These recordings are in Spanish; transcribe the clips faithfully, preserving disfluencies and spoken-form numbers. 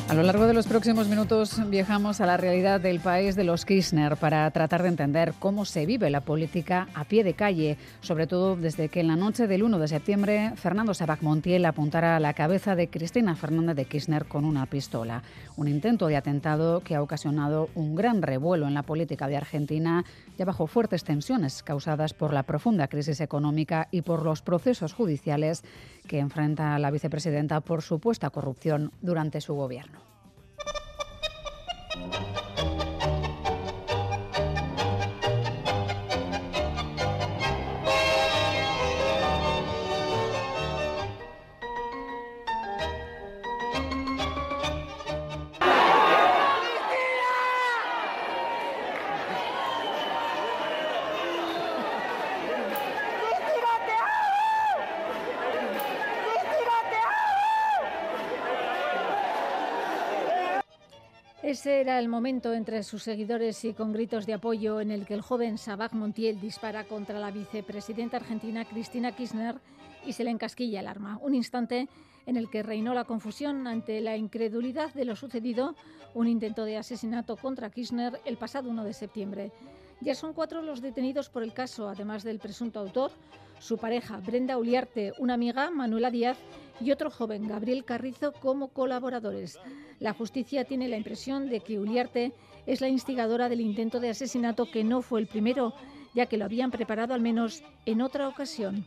A lo largo de los próximos minutos viajamos a la realidad del país de los Kirchner para tratar de entender cómo se vive la política a pie de calle, sobre todo desde que en la noche del uno de septiembre Fernando Sabac Montiel apuntara a la cabeza de Cristina Fernández de Kirchner con una pistola. Un intento de atentado que ha ocasionado un gran revuelo en la política de Argentina, ya bajo fuertes tensiones causadas por la profunda crisis económica y por los procesos judiciales que enfrenta la vicepresidenta por supuesta corrupción durante su gobierno. Ese era el momento entre sus seguidores y con gritos de apoyo en el que el joven Sabac Montiel dispara contra la vicepresidenta argentina Cristina Kirchner y se le encasquilla el arma. Un instante en el que reinó la confusión ante la incredulidad de lo sucedido, un intento de asesinato contra Kirchner el pasado uno de septiembre. Ya son cuatro los detenidos por el caso, además del presunto autor, su pareja Brenda Uliarte, una amiga Manuela Díaz y otro joven Gabriel Carrizo como colaboradores. La justicia tiene la impresión de que Uliarte es la instigadora del intento de asesinato, que no fue el primero, ya que lo habían preparado al menos en otra ocasión.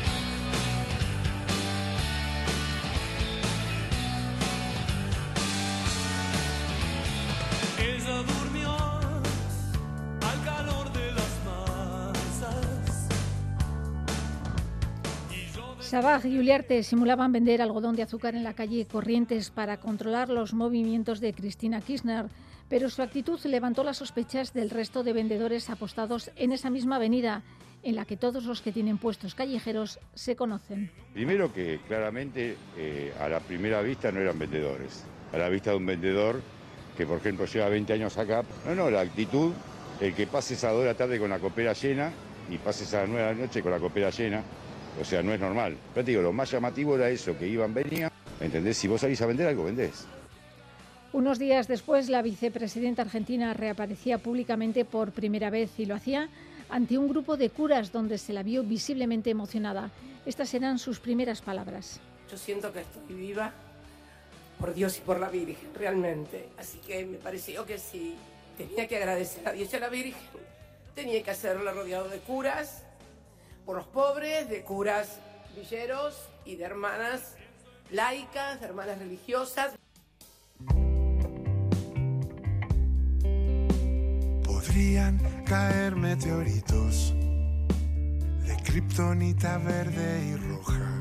Sabac y Uliarte simulaban vender algodón de azúcar en la calle Corrientes para controlar los movimientos de Cristina Kirchner, pero su actitud levantó las sospechas del resto de vendedores apostados en esa misma avenida, en la que todos los que tienen puestos callejeros se conocen. Primero que claramente eh, a la primera vista no eran vendedores. A la vista de un vendedor que, por ejemplo, lleva veinte años acá, no, no, la actitud, el que pases a las dos de la tarde con la copera llena y pases a las nueve de la noche con la copera llena. O sea, no es normal. Pero te digo, lo más llamativo era eso, que iban, venían. ¿Entendés? Si vos salís a vender algo, vendés. Unos días después, la vicepresidenta argentina reaparecía públicamente por primera vez y lo hacía ante un grupo de curas donde se la vio visiblemente emocionada. Estas eran sus primeras palabras. Yo siento que estoy viva por Dios y por la Virgen, realmente. Así que me pareció que si tenía que agradecer a Dios y a la Virgen, tenía que hacerlo rodeado de curas, por los pobres, de curas villeros y de hermanas laicas, de hermanas religiosas. Podrían caer meteoritos de kriptonita verde y roja,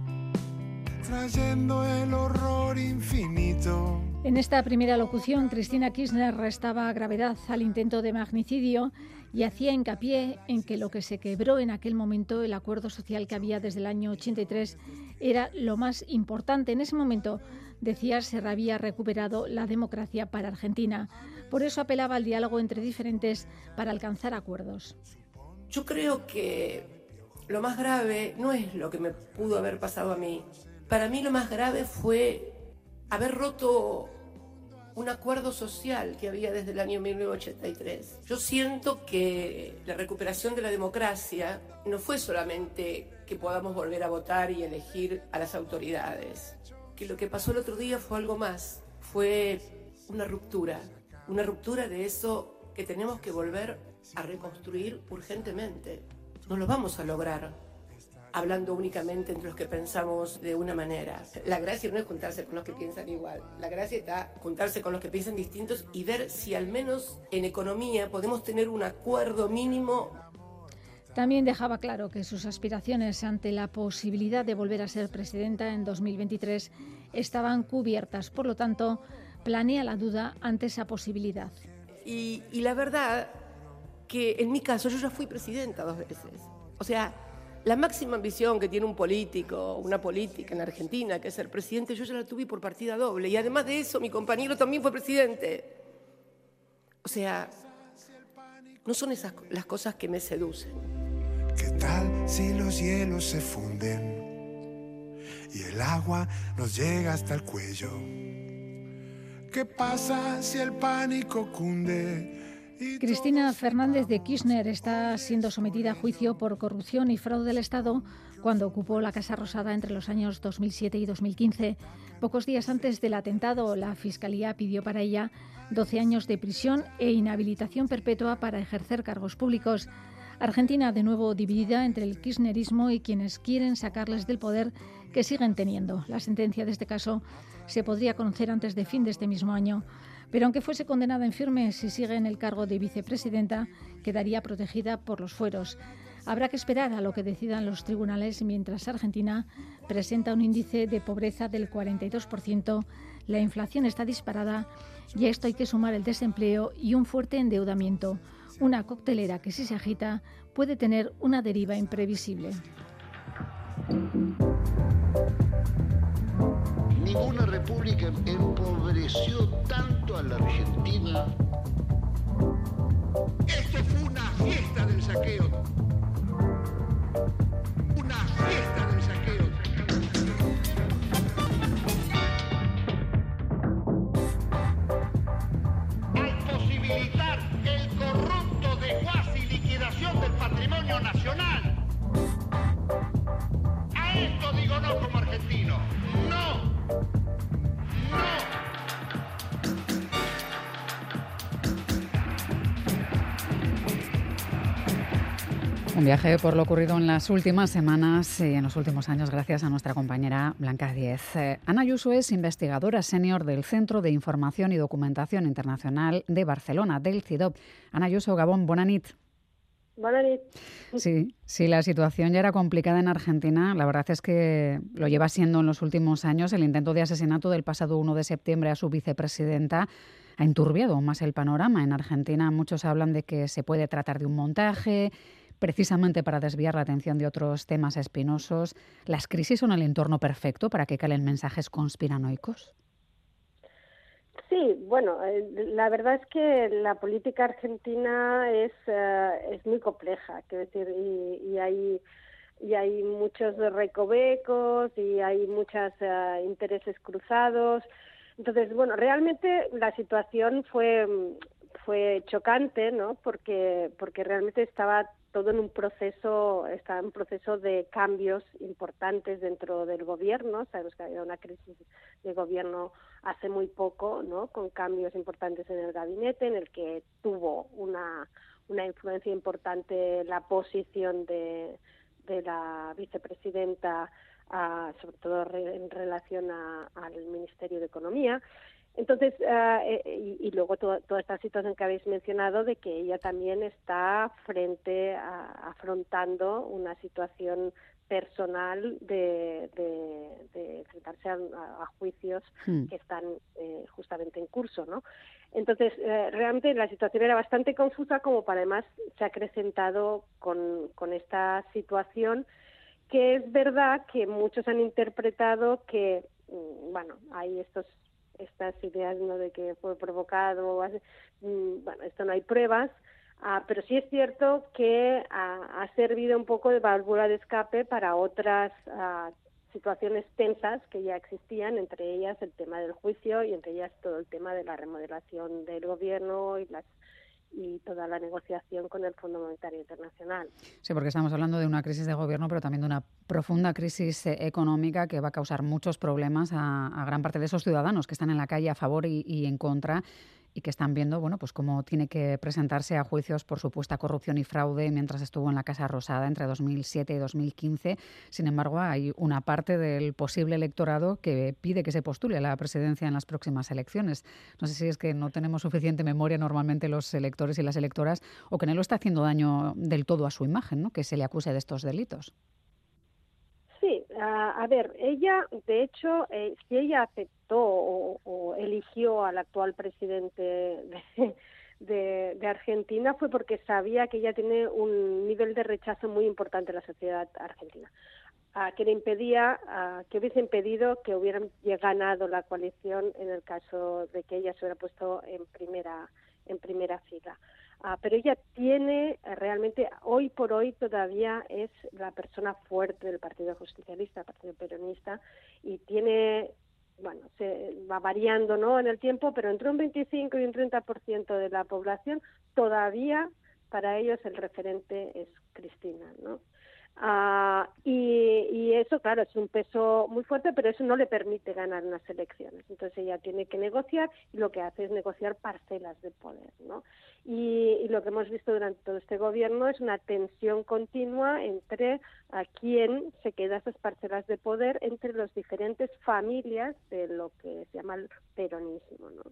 trayendo el horror infinito. En esta primera locución, Cristina Kirchner restaba gravedad al intento de magnicidio y hacía hincapié en que lo que se quebró en aquel momento, el acuerdo social que había desde el año ochenta y tres, era lo más importante. En ese momento, decía, se había recuperado la democracia para Argentina. Por eso apelaba al diálogo entre diferentes para alcanzar acuerdos. Yo creo que lo más grave no es lo que me pudo haber pasado a mí. Para mí lo más grave fue haber roto un acuerdo social que había desde el año mil novecientos ochenta y tres. Yo siento que la recuperación de la democracia no fue solamente que podamos volver a votar y elegir a las autoridades, que lo que pasó el otro día fue algo más, fue una ruptura, una ruptura de eso que tenemos que volver a reconstruir urgentemente. No lo vamos a lograr hablando únicamente entre los que pensamos de una manera. La gracia no es juntarse con los que piensan igual. La gracia está juntarse con los que piensan distintos y ver si al menos en economía podemos tener un acuerdo mínimo. También dejaba claro que sus aspiraciones ante la posibilidad de volver a ser presidenta en dos mil veintitrés estaban cubiertas. Por lo tanto, planea la duda ante esa posibilidad. Y, y la verdad que en mi caso yo ya fui presidenta dos veces. O sea, la máxima ambición que tiene un político, una política en Argentina, que es ser presidente, yo ya la tuve por partida doble. Y además de eso, mi compañero también fue presidente. O sea, no son esas las cosas que me seducen. ¿Qué tal si los hielos se funden y el agua nos llega hasta el cuello? ¿Qué pasa si el pánico cunde? Cristina Fernández de Kirchner está siendo sometida a juicio por corrupción y fraude del Estado cuando ocupó la Casa Rosada entre los años dos mil siete y dos mil quince. Pocos días antes del atentado, la Fiscalía pidió para ella doce años de prisión e inhabilitación perpetua para ejercer cargos públicos. Argentina, de nuevo dividida entre el kirchnerismo y quienes quieren sacarles del poder que siguen teniendo. La sentencia de este caso se podría conocer antes de fin de este mismo año. Pero aunque fuese condenada en firme, si sigue en el cargo de vicepresidenta, quedaría protegida por los fueros. Habrá que esperar a lo que decidan los tribunales mientras Argentina presenta un índice de pobreza del cuarenta y dos por ciento, la inflación está disparada y a esto hay que sumar el desempleo y un fuerte endeudamiento. Una coctelera que, si se agita, puede tener una deriva imprevisible. Ninguna república empobreció tanto a la Argentina. Esto fue una fiesta del saqueo. Una fiesta del saqueo. Al posibilitar el corrupto desguace y liquidación del patrimonio nacional. A esto digo no como argentino. No. Un viaje por lo ocurrido en las últimas semanas y en los últimos años gracias a nuestra compañera Blanca Díez. Eh, Ana Ayuso es investigadora senior del Centro de Información y Documentación Internacional de Barcelona, del C I D O B. Ana Ayuso, Gabón, bona nit. Bona nit. Sí, sí, la situación ya era complicada en Argentina. La verdad es que lo lleva siendo en los últimos años. El intento de asesinato del pasado uno de septiembre a su vicepresidenta ha enturbiado más el panorama. En Argentina muchos hablan de que se puede tratar de un montaje, precisamente para desviar la atención de otros temas espinosos. ¿Las crisis son el entorno perfecto para que calen mensajes conspiranoicos? Sí, bueno, la verdad es que la política argentina es uh, es muy compleja, quiero decir, y, y hay y hay muchos recovecos y hay muchos uh, intereses cruzados. Entonces, bueno, realmente la situación fue fue chocante, ¿no? Porque porque realmente estaba todo en un proceso, está en un proceso de cambios importantes dentro del gobierno. Sabemos que había una crisis de gobierno hace muy poco, ¿no? Con cambios importantes en el gabinete, en el que tuvo una, una influencia importante la posición de, de la vicepresidenta, uh, sobre todo re, en relación a, al Ministerio de Economía. Entonces, uh, y, y luego to, toda esta situación que habéis mencionado de que ella también está frente a afrontando una situación personal de, de, de enfrentarse a, a juicios hmm. que están eh, justamente en curso, ¿no? Entonces, eh, realmente la situación era bastante confusa, como para además se ha acrecentado con, con esta situación, que es verdad que muchos han interpretado que, bueno, hay estos estas ideas, ¿no?, de que fue provocado, bueno, esto no hay pruebas, uh, pero sí es cierto que uh, ha servido un poco de válvula de escape para otras uh, situaciones tensas que ya existían, entre ellas el tema del juicio y entre ellas todo el tema de la remodelación del gobierno y las y toda la negociación con el Fondo Monetario Internacional. Sí, porque estamos hablando de una crisis de gobierno, pero también de una profunda crisis económica que va a causar muchos problemas a, a gran parte de esos ciudadanos que están en la calle a favor y, y en contra y que están viendo, bueno, pues cómo tiene que presentarse a juicios por supuesta corrupción y fraude mientras estuvo en la Casa Rosada entre dos mil siete y dos mil quince. Sin embargo, hay una parte del posible electorado que pide que se postule a la presidencia en las próximas elecciones. No sé si es que no tenemos suficiente memoria normalmente los electores y las electoras o que no lo está haciendo daño del todo a su imagen, ¿no?, que se le acuse de estos delitos. Sí, uh, a ver, ella, de hecho, eh, si ella aceptó o, o eligió al actual presidente de, de, de Argentina fue porque sabía que ella tiene un nivel de rechazo muy importante en la sociedad argentina, uh, que le impedía, uh, que hubiese impedido que hubieran ganado la coalición en el caso de que ella se hubiera puesto en primera, en primera fila. Uh, pero ella tiene, uh, realmente, hoy por hoy todavía es la persona fuerte del Partido Justicialista, el Partido Peronista, y tiene bueno, se va variando, ¿no?, en el tiempo, pero entre un veinticinco y un treinta por ciento de la población todavía para ellos el referente es Cristina, ¿no? Uh, y, y eso, claro, es un peso muy fuerte, pero eso no le permite ganar unas elecciones. Entonces ella tiene que negociar y lo que hace es negociar parcelas de poder, ¿no? Y, y lo que hemos visto durante todo este gobierno es una tensión continua entre a quién se queda esas parcelas de poder entre las diferentes familias de lo que se llama el peronismo, ¿no?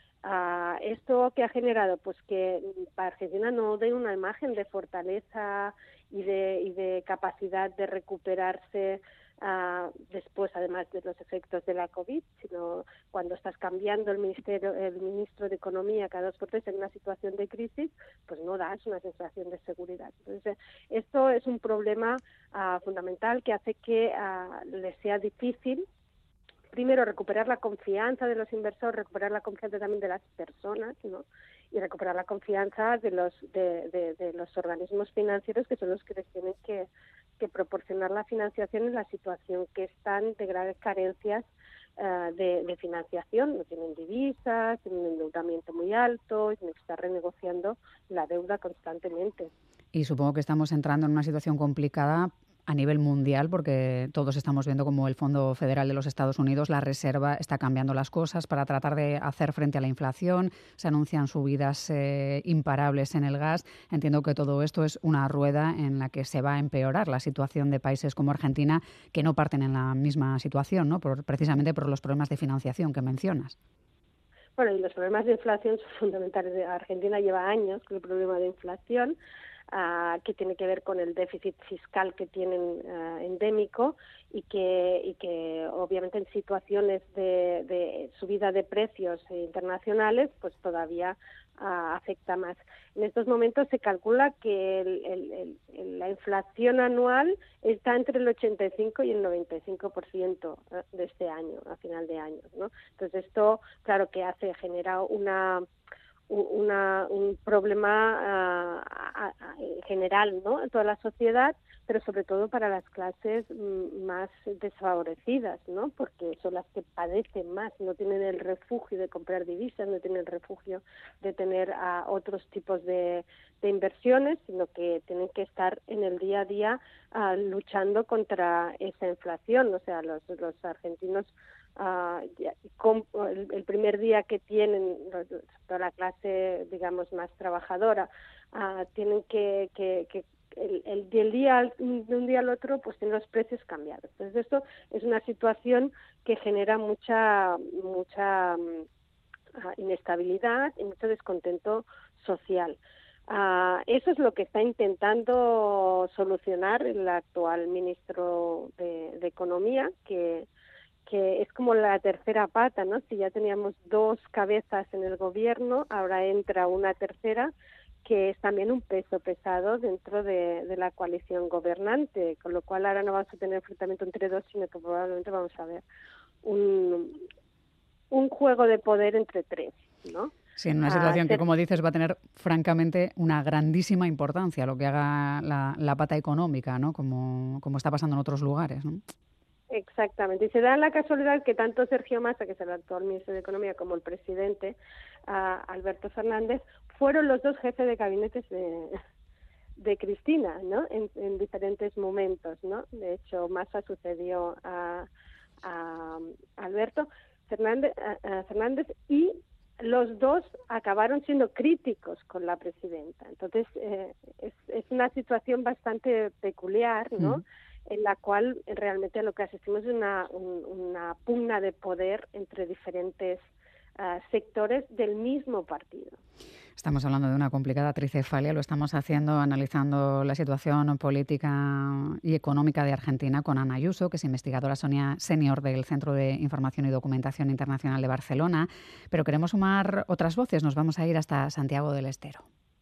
Uh, ¿Esto qué ha generado? Pues que Argentina no dé una imagen de fortaleza y de, y de capacidad de recuperarse uh, después, además de los efectos de la COVID, sino cuando estás cambiando el ministerio, el ministro de Economía cada dos por tres en una situación de crisis, pues no das una sensación de seguridad. Entonces, esto es un problema uh, fundamental que hace que uh, les sea difícil, primero, recuperar la confianza de los inversores, recuperar la confianza también de las personas, ¿no? Y recuperar la confianza de los de, de, de los organismos financieros, que son los que les tienen que, que proporcionar la financiación en la situación que están de graves carencias uh, de, de financiación. No tienen divisas, tienen un endeudamiento muy alto, y tienen que estar renegociando la deuda constantemente. Y supongo que estamos entrando en una situación complicada a nivel mundial, porque todos estamos viendo cómo el Fondo Federal de los Estados Unidos, la Reserva, está cambiando las cosas para tratar de hacer frente a la inflación. Se anuncian subidas eh, imparables en el gas. Entiendo que todo esto es una rueda en la que se va a empeorar la situación de países como Argentina, que no parten en la misma situación, ¿no? Por, precisamente por los problemas de financiación que mencionas. Bueno, y los problemas de inflación son fundamentales. Argentina lleva años con el problema de inflación, Uh, que tiene que ver con el déficit fiscal que tienen uh, endémico y que, y que obviamente en situaciones de, de subida de precios internacionales pues todavía uh, afecta más. En estos momentos se calcula que el, el, el, la inflación anual está entre el ochenta y cinco y el noventa y cinco por ciento de este año, a final de año, ¿no? Entonces esto, claro que hace, genera una... Una, un problema uh, uh, general, ¿no?, en toda la sociedad, pero sobre todo para las clases mm, más desfavorecidas, ¿no?, porque son las que padecen más, no tienen el refugio de comprar divisas, no tienen el refugio de tener uh, otros tipos de, de inversiones, sino que tienen que estar en el día a día uh, luchando contra esa inflación. O sea, los, los argentinos Uh, ya, con, el, el primer día que tienen toda la clase, digamos, más trabajadora, uh, tienen que, que, que el, el, del día de un día al otro pues tienen los precios cambiados. Entonces esto es una situación que genera mucha mucha uh, inestabilidad y mucho descontento social. Uh, eso es lo que está intentando solucionar el actual ministro de, de Economía, que que es como la tercera pata, ¿no? Si ya teníamos dos cabezas en el gobierno, ahora entra una tercera, que es también un peso pesado dentro de, de la coalición gobernante, con lo cual ahora no vamos a tener enfrentamiento entre dos, sino que probablemente vamos a ver un, un juego de poder entre tres, ¿no? Sí, en una situación que, como dices, va a tener francamente una grandísima importancia lo que haga la, la pata económica, ¿no? Como, como está pasando en otros lugares, ¿no? Exactamente, y se da la casualidad que tanto Sergio Massa, que es el actual ministro de Economía, como el presidente, uh, Alberto Fernández, fueron los dos jefes de gabinetes de, de Cristina, ¿no? En, en diferentes momentos, ¿no? De hecho, Massa sucedió a, a Alberto Fernández, a, a Fernández y los dos acabaron siendo críticos con la presidenta. Entonces, eh, es, es una situación bastante peculiar, ¿no? Mm. En la cual realmente lo que asistimos es una, un, una pugna de poder entre diferentes uh, sectores del mismo partido. Estamos hablando de una complicada tricefalia, lo estamos haciendo analizando la situación política y económica de Argentina con Ana Ayuso, que es investigadora senior del Centro de Información y Documentación Internacional de Barcelona, pero queremos sumar otras voces, nos vamos a ir hasta Santiago del Estero.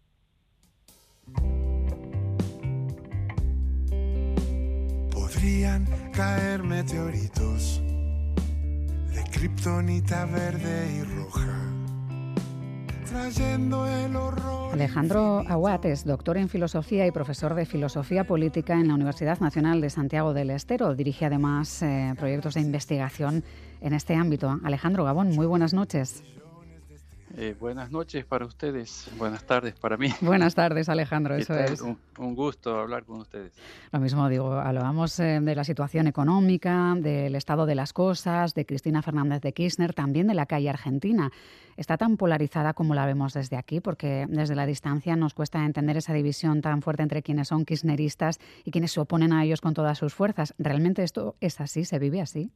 Podrían caer meteoritos de kriptonita verde y roja, trayendo el horror. Alejandro Aguat es doctor en filosofía y profesor de filosofía política en la Universidad Nacional de Santiago del Estero. Dirige además eh, proyectos de investigación en este ámbito. Alejandro Gabón, muy buenas noches. Eh, buenas noches para ustedes, buenas tardes para mí. Buenas tardes, Alejandro, eso es. Un, un gusto hablar con ustedes. Lo mismo digo, hablamos eh, de la situación económica, del estado de las cosas, de Cristina Fernández de Kirchner, también de la calle argentina. ¿Está tan polarizada como la vemos desde aquí? Porque desde la distancia nos cuesta entender esa división tan fuerte entre quienes son kirchneristas y quienes se oponen a ellos con todas sus fuerzas. ¿Realmente esto es así? ¿Se vive así?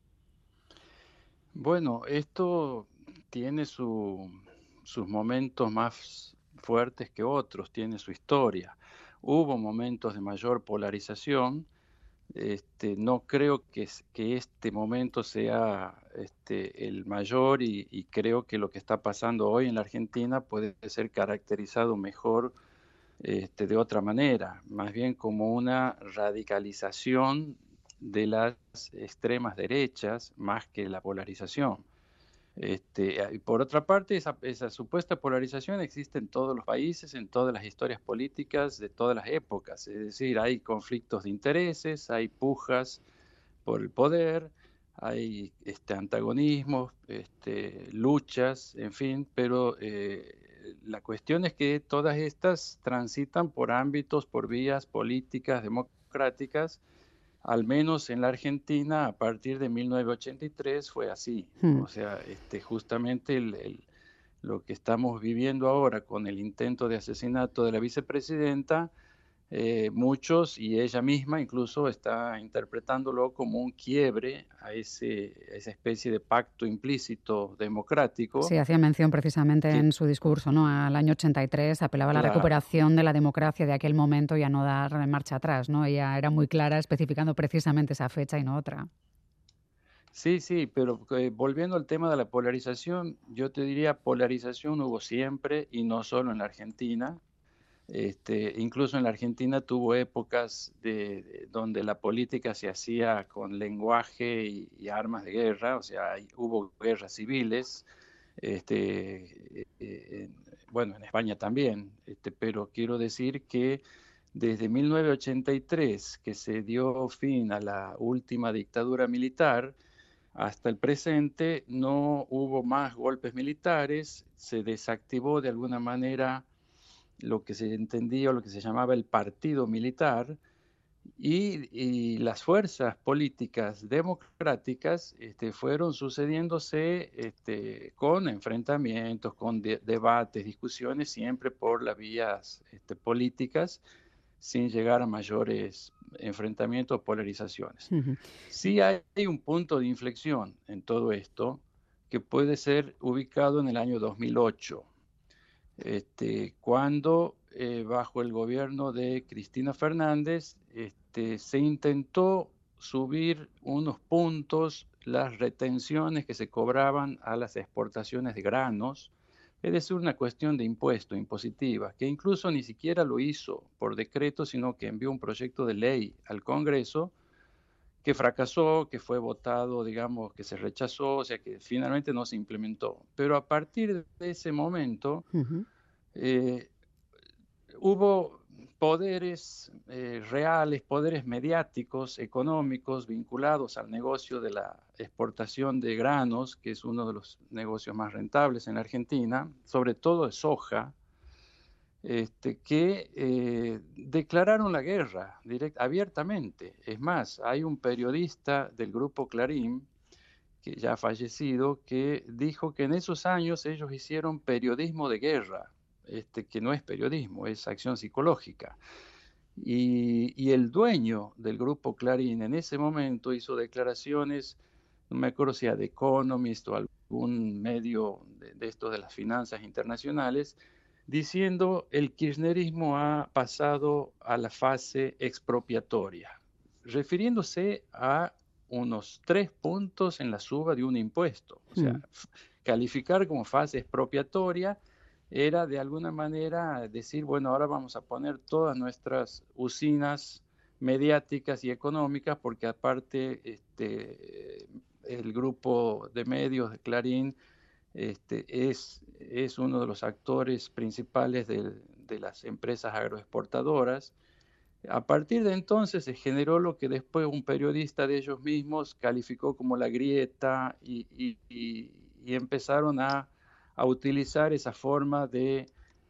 Bueno, esto tiene su, sus momentos más fuertes que otros, tiene su historia. Hubo momentos de mayor polarización. Este, no creo que, que este momento sea este, el mayor y, y creo que lo que está pasando hoy en la Argentina puede ser caracterizado mejor este, de otra manera, más bien como una radicalización de las extremas derechas más que la polarización. Este, y por otra parte, esa, esa supuesta polarización existe en todos los países, en todas las historias políticas de todas las épocas. Es decir, hay conflictos de intereses, hay pujas por el poder, hay este, antagonismos, este, luchas, en fin, pero eh, la cuestión es que todas estas transitan por ámbitos, por vías políticas, democráticas. Al menos en la Argentina, a partir de mil novecientos ochenta y tres fue así. Hmm. O sea, este, justamente el, el, lo que estamos viviendo ahora con el intento de asesinato de la vicepresidenta, eh, muchos, y ella misma incluso, está interpretándolo como un quiebre a, ese, a esa especie de pacto implícito democrático. Sí, hacía mención precisamente que, en su discurso, ¿no? Al año ochenta y tres, apelaba a la, la recuperación de la democracia de aquel momento y a no dar marcha atrás, ¿no? Ella era muy clara especificando precisamente esa fecha y no otra. Sí, sí, pero eh, volviendo al tema de la polarización, yo te diría polarización hubo siempre y no solo en la Argentina. Este, incluso en la Argentina tuvo épocas de, de, donde la política se hacía con lenguaje y, y armas de guerra, o sea, hay, hubo guerras civiles, este, eh, eh, bueno, en España también, este, pero quiero decir que desde mil novecientos ochenta y tres, que se dio fin a la última dictadura militar, hasta el presente no hubo más golpes militares, se desactivó de alguna manera lo que se entendía o lo que se llamaba el partido militar y, y las fuerzas políticas democráticas este, fueron sucediéndose este, con enfrentamientos, con de, debates, discusiones, siempre por las vías este, políticas, sin llegar a mayores enfrentamientos o polarizaciones. Uh-huh. Sí hay un punto de inflexión en todo esto que puede ser ubicado en el año dos mil ocho. Este, cuando eh, bajo el gobierno de Cristina Fernández este, se intentó subir unos puntos las retenciones que se cobraban a las exportaciones de granos, es decir, una cuestión de impuesto, impositiva, que incluso ni siquiera lo hizo por decreto, sino que envió un proyecto de ley al Congreso que fracasó, que fue votado, digamos, que se rechazó, o sea que finalmente no se implementó. Pero a partir de ese momento uh-huh. eh, hubo poderes eh, reales, poderes mediáticos, económicos, vinculados al negocio de la exportación de granos, que es uno de los negocios más rentables en Argentina, sobre todo de soja, Este, que eh, declararon la guerra direct, abiertamente. Es más, hay un periodista del grupo Clarín, que ya ha fallecido, que dijo que en esos años ellos hicieron periodismo de guerra, este, que no es periodismo, es acción psicológica. Y, y el dueño del grupo Clarín en ese momento hizo declaraciones, no me acuerdo si a The Economist o algún medio de, de estos de las finanzas internacionales, diciendo el kirchnerismo ha pasado a la fase expropiatoria, refiriéndose a unos tres puntos en la suba de un impuesto. O sea, mm. calificar como fase expropiatoria era de alguna manera decir, bueno, ahora vamos a poner todas nuestras usinas mediáticas y económicas, porque aparte este, el grupo de medios de Clarín este, es, es uno de los actores principales de, de las empresas agroexportadoras. A partir de entonces se generó lo que después un periodista de ellos mismos calificó como la grieta y, y, y, y empezaron a, a utilizar esa forma de,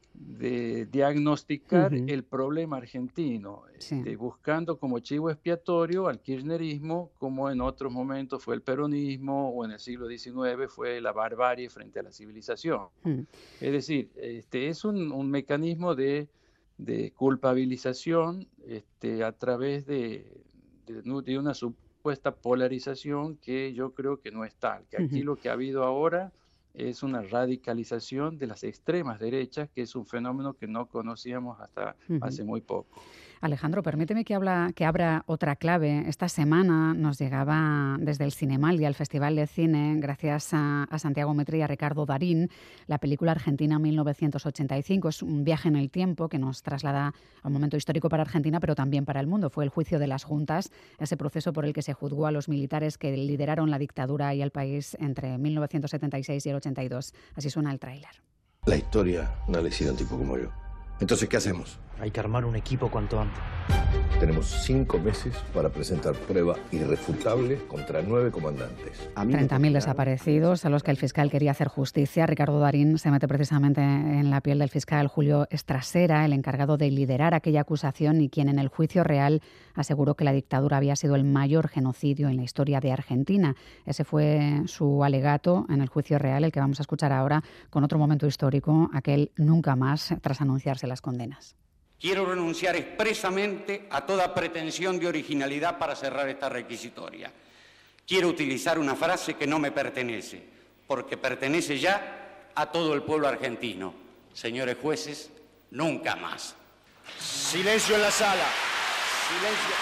de diagnosticar uh-huh. el problema argentino, sí. este, buscando como chivo expiatorio al kirchnerismo, como en otros momentos fue el peronismo o en el siglo diecinueve fue la barbarie frente a la civilización. Uh-huh. Es decir, este, es un, un mecanismo de de culpabilización este, a través de, de, de una supuesta polarización que yo creo que no es tal, que aquí uh-huh. lo que ha habido ahora es una radicalización de las extremas derechas, que es un fenómeno que no conocíamos hasta uh-huh. hace muy poco. Alejandro, permíteme que, habla, que abra otra clave. Esta semana nos llegaba desde el Cinemaldia, el Festival de Cine, gracias a, a Santiago Mitre y a Ricardo Darín, la película Argentina mil novecientos ochenta y cinco. Es un viaje en el tiempo que nos traslada a un momento histórico para Argentina, pero también para el mundo. Fue el juicio de las juntas, ese proceso por el que se juzgó a los militares que lideraron la dictadura y el país entre mil novecientos setenta y seis y el ochenta y dos. Así suena el tráiler. La historia no le decide a un tipo como yo. Entonces, ¿qué hacemos? Hay que armar un equipo cuanto antes. Tenemos cinco meses para presentar prueba irrefutable contra nueve comandantes. treinta mil desaparecidos a los que el fiscal quería hacer justicia. Ricardo Darín se mete precisamente en la piel del fiscal Julio Estrasera, el encargado de liderar aquella acusación y quien en el juicio real aseguró que la dictadura había sido el mayor genocidio en la historia de Argentina. Ese fue su alegato en el juicio real, el que vamos a escuchar ahora con otro momento histórico, aquel nunca más, tras anunciarse las condenas. Quiero renunciar expresamente a toda pretensión de originalidad para cerrar esta requisitoria. Quiero utilizar una frase que no me pertenece, porque pertenece ya a todo el pueblo argentino. Señores jueces, nunca más. Silencio en la sala. Silencio.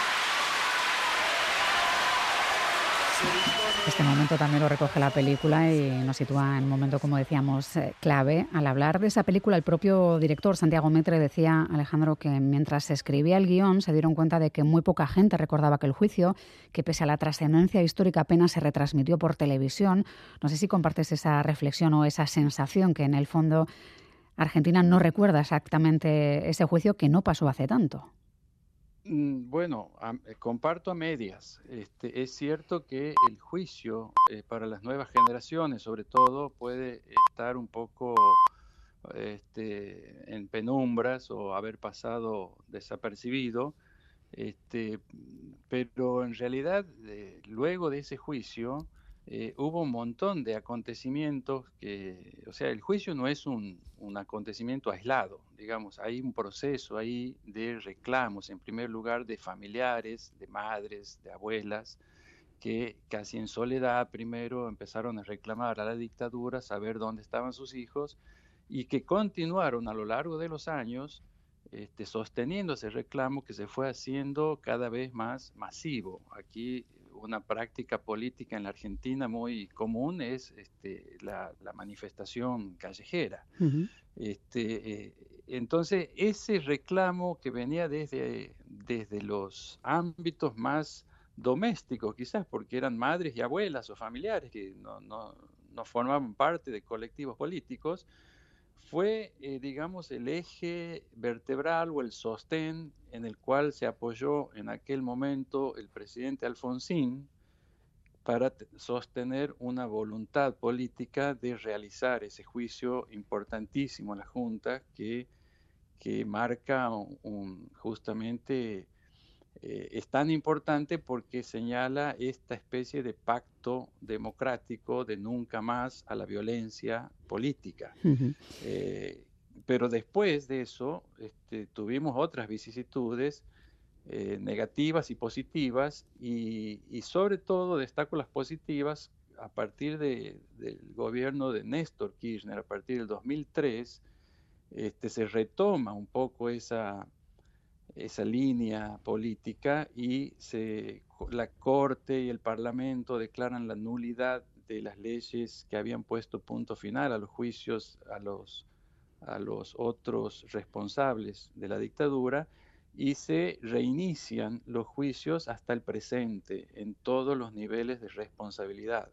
Este momento también lo recoge la película y nos sitúa en un momento, como decíamos, eh, clave. Al hablar de esa película, el propio director, Santiago Mitre, decía, Alejandro, que mientras se escribía el guión se dieron cuenta de que muy poca gente recordaba aquel juicio, que pese a la trascendencia histórica apenas se retransmitió por televisión. No sé si compartes esa reflexión o esa sensación que en el fondo Argentina no recuerda exactamente ese juicio que no pasó hace tanto. Bueno, a, comparto a medias. Este, es cierto que el juicio eh, para las nuevas generaciones, sobre todo, puede estar un poco este, en penumbras o haber pasado desapercibido, este, pero en realidad, eh, luego de ese juicio, eh, hubo un montón de acontecimientos que, o sea, el juicio no es un, un acontecimiento aislado, digamos, hay un proceso ahí de reclamos, en primer lugar de familiares, de madres, de abuelas, que casi en soledad primero empezaron a reclamar a la dictadura, saber dónde estaban sus hijos, y que continuaron a lo largo de los años este, sosteniendo ese reclamo que se fue haciendo cada vez más masivo. Aquí una práctica política en la Argentina muy común es este, la, la manifestación callejera. Uh-huh. Este, eh, entonces, ese reclamo que venía desde, desde los ámbitos más domésticos, quizás porque eran madres y abuelas o familiares que no, no, no formaban parte de colectivos políticos, fue, eh, digamos, el eje vertebral o el sostén en el cual se apoyó en aquel momento el presidente Alfonsín para t- sostener una voluntad política de realizar ese juicio importantísimo en la Junta que, que marca un, un, justamente eh, es tan importante porque señala esta especie de pacto democrático de nunca más a la violencia política. Uh-huh. Eh, pero después de eso este, tuvimos otras vicisitudes eh, negativas y positivas y, y sobre todo destaco las positivas a partir de, del gobierno de Néstor Kirchner, a partir del dos mil tres, este, se retoma un poco esa esa línea política y se, la Corte y el Parlamento declaran la nulidad de las leyes que habían puesto punto final a los juicios a los, a los otros responsables de la dictadura y se reinician los juicios hasta el presente en todos los niveles de responsabilidad.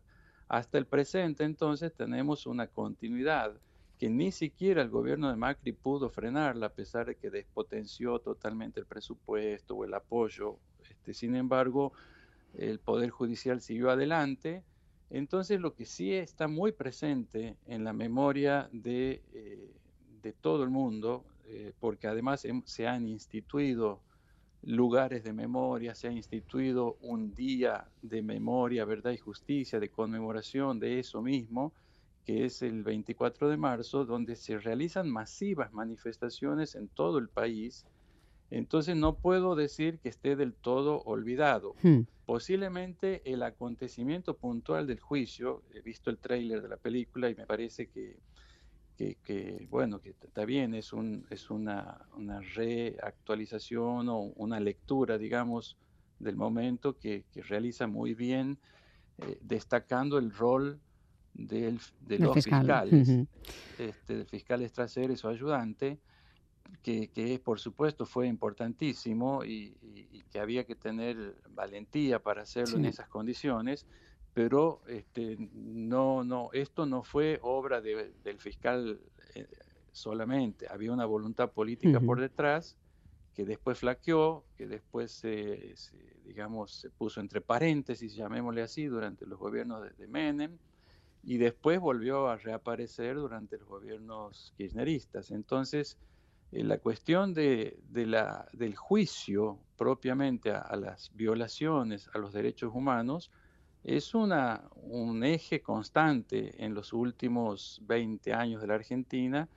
Hasta el presente, entonces, tenemos una continuidad que ni siquiera el gobierno de Macri pudo frenarla, a pesar de que despotenció totalmente el presupuesto o el apoyo. Este, sin embargo, el Poder Judicial siguió adelante. Entonces, lo que sí está muy presente en la memoria de, eh, de todo el mundo, eh, porque además hem, se han instituido lugares de memoria, se ha instituido un día de memoria, verdad y justicia, de conmemoración de eso mismo, que es el veinticuatro de marzo, donde se realizan masivas manifestaciones en todo el país. Entonces no puedo decir que esté del todo olvidado. Hmm. Posiblemente el acontecimiento puntual del juicio, he visto el tráiler de la película y me parece que, que, que bueno, que está bien, es, un, es una, una reactualización o una lectura, digamos, del momento que, que realiza muy bien, eh, destacando el rol del, de los fiscal. fiscales, uh-huh. este, del fiscal Estraser y su ayudante, que, que por supuesto fue importantísimo y, y, y que había que tener valentía para hacerlo sí. en esas condiciones, pero este, no, no, esto no fue obra de, del fiscal eh, solamente, había una voluntad política uh-huh. por detrás, que después flaqueó, que después se, se, digamos, se puso entre paréntesis, llamémosle así, durante los gobiernos de, de Menem, y después volvió a reaparecer durante los gobiernos kirchneristas. Entonces, eh, la cuestión de, de la, del juicio propiamente a, a las violaciones a los derechos humanos es una, un eje constante en los últimos veinte años de la Argentina,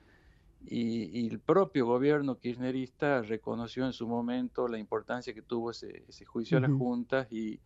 y, y el propio gobierno kirchnerista reconoció en su momento la importancia que tuvo ese, ese juicio uh-huh. a las juntas y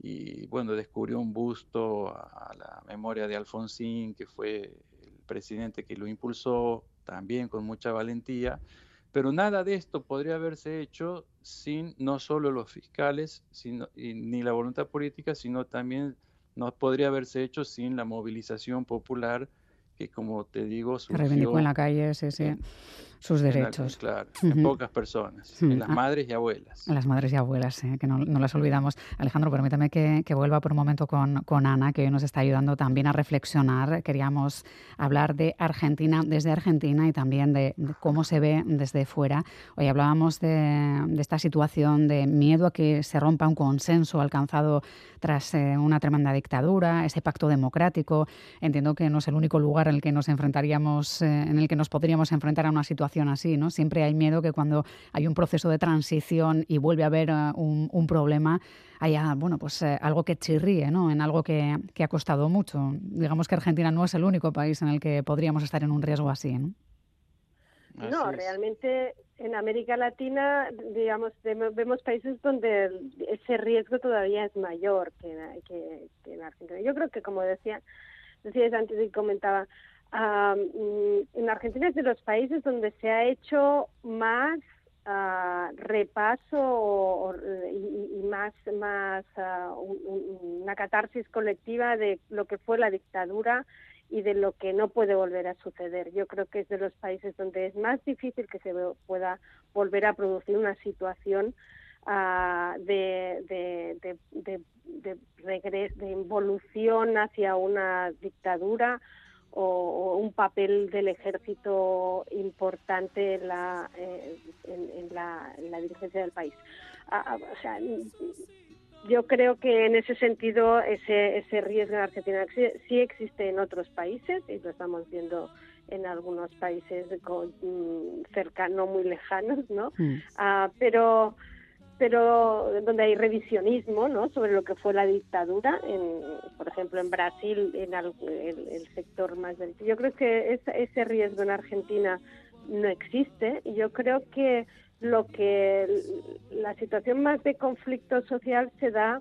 y bueno, descubrió un busto a la memoria de Alfonsín, que fue el presidente que lo impulsó, también con mucha valentía, pero nada de esto podría haberse hecho sin no solo los fiscales, sino, y, ni la voluntad política, sino también no podría haberse hecho sin la movilización popular que, como te digo, surgió... Reivindicó en la calle, sí, sí. En, sus derechos. En, claro, uh-huh. en pocas personas, uh-huh. en las madres y abuelas. En las madres y abuelas, eh, que no, no las olvidamos. Alejandro, permítame que, que vuelva por un momento con, con Ana, que hoy nos está ayudando también a reflexionar. Queríamos hablar de Argentina, desde Argentina, y también de, de cómo se ve desde fuera. Hoy hablábamos de, de esta situación de miedo a que se rompa un consenso alcanzado tras eh, una tremenda dictadura, ese pacto democrático. Entiendo que no es el único lugar en el que nos enfrentaríamos, eh, en el que nos podríamos enfrentar a una situación así, ¿no? Siempre hay miedo que cuando hay un proceso de transición y vuelve a haber uh, un, un problema, haya, bueno, pues eh, algo que chirríe, ¿no? En algo que, que ha costado mucho. Digamos que Argentina no es el único país en el que podríamos estar en un riesgo así, ¿no? No, realmente en América Latina, digamos, vemos países donde ese riesgo todavía es mayor que, que, que en Argentina. Yo creo que, como decía, decías antes y comentaba, Um, en Argentina es de los países donde se ha hecho más uh, repaso o, o, y, y más, más uh, un, una catarsis colectiva de lo que fue la dictadura y de lo que no puede volver a suceder. Yo creo que es de los países donde es más difícil que se pueda volver a producir una situación uh, de, de, de, de, de regreso, de involución hacia una dictadura o, o un papel del ejército importante en la, eh, en, en la, en la dirigencia del país. Ah, o sea, yo creo que en ese sentido ese, ese riesgo en Argentina sí, sí existe en otros países y lo estamos viendo en algunos países con, cercanos, muy lejanos, ¿no? Mm. Ah, pero pero donde hay revisionismo, ¿no?, sobre lo que fue la dictadura, en, por ejemplo en Brasil, en el, el, el sector más del... Yo creo que ese, ese riesgo en Argentina no existe, y yo creo que lo que la situación más de conflicto social se da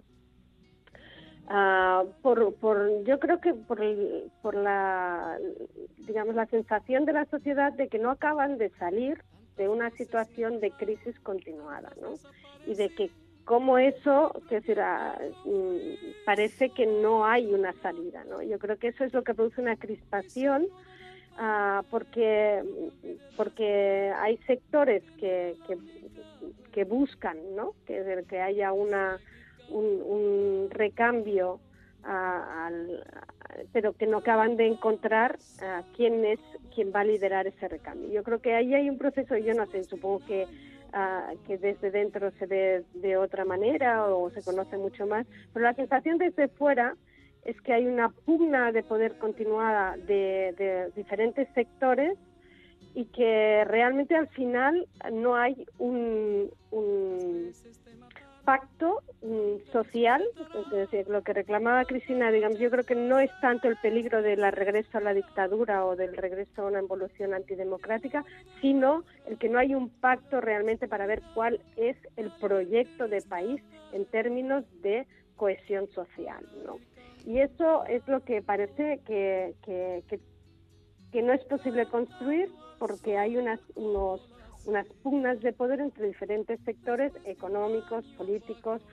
uh, por, por yo creo que por el, por la digamos la sensación de la sociedad de que no acaban de salir de una situación de crisis continuada, ¿no? Y de que como eso, que será, parece que no hay una salida, ¿no? Yo creo que eso es lo que produce una crispación, uh, porque porque hay sectores que que, que buscan, ¿no?, que, que haya una un, un recambio a, a, pero que no acaban de encontrar uh, quién es quien va a liderar ese recambio. Yo creo que ahí hay un proceso, yo no sé, supongo que uh, que desde dentro se ve de otra manera o se conoce mucho más, pero la sensación desde fuera es que hay una pugna de poder continuada de, de diferentes sectores y que realmente al final no hay un, un pacto um, social. Es decir, lo que reclamaba Cristina, digamos, yo creo que no es tanto el peligro del regreso a la dictadura o del regreso a una evolución antidemocrática, sino el que no hay un pacto realmente para ver cuál es el proyecto de país en términos de cohesión social, ¿no? Y eso es lo que parece que, que, que, que no es posible construir, porque hay unas, unos, unas pugnas de poder entre diferentes sectores económicos, políticos,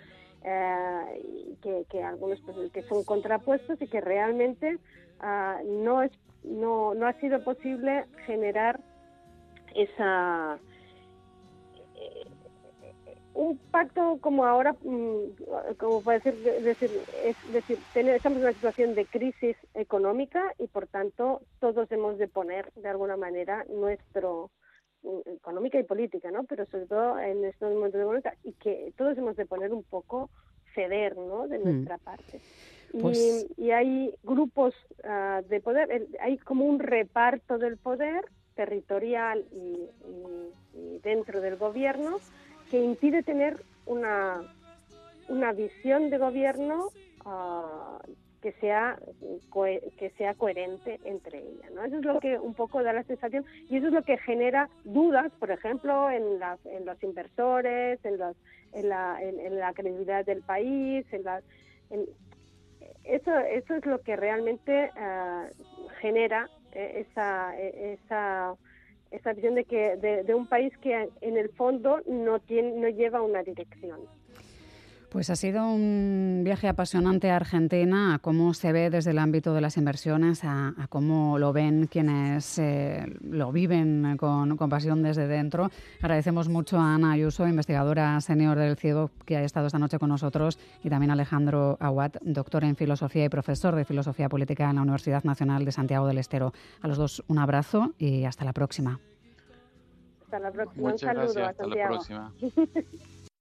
eh, que, que algunos pues, que son contrapuestos y que realmente uh, no, es, no, no ha sido posible generar esa... Eh, un pacto como ahora, como puede decir, decir, es decir, tener, estamos en una situación de crisis económica y por tanto todos hemos de poner de alguna manera nuestro, económica y política, ¿no? Pero sobre todo en estos momentos de económica, y que todos hemos de poner un poco, ceder, ¿no? De nuestra mm. parte. Pues... Y, y hay grupos uh, de poder, hay como un reparto del poder territorial y, y, y dentro del gobierno, que impide tener una, una visión de gobierno uh, que sea cohe- que sea coherente entre ellas, ¿no? Eso es lo que un poco da la sensación, y eso es lo que genera dudas, por ejemplo, en, la, en los inversores, en, los, en, la, en, en la credibilidad del país, en la, en, eso, eso es lo que realmente uh, genera eh, esa... esa esa visión de que de, de un país que en el fondo no tiene no lleva una dirección. Pues ha sido un viaje apasionante a Argentina, a cómo se ve desde el ámbito de las inversiones, a, a cómo lo ven quienes eh, lo viven con, con pasión desde dentro. Agradecemos mucho a Ana Ayuso, investigadora senior del C I E D O, que ha estado esta noche con nosotros, y también a Alejandro Aguad, doctor en Filosofía y profesor de Filosofía Política en la Universidad Nacional de Santiago del Estero. A los dos un abrazo y hasta la próxima. Hasta la próxima. Muchas un saludo gracias, a hasta Santiago. la próxima.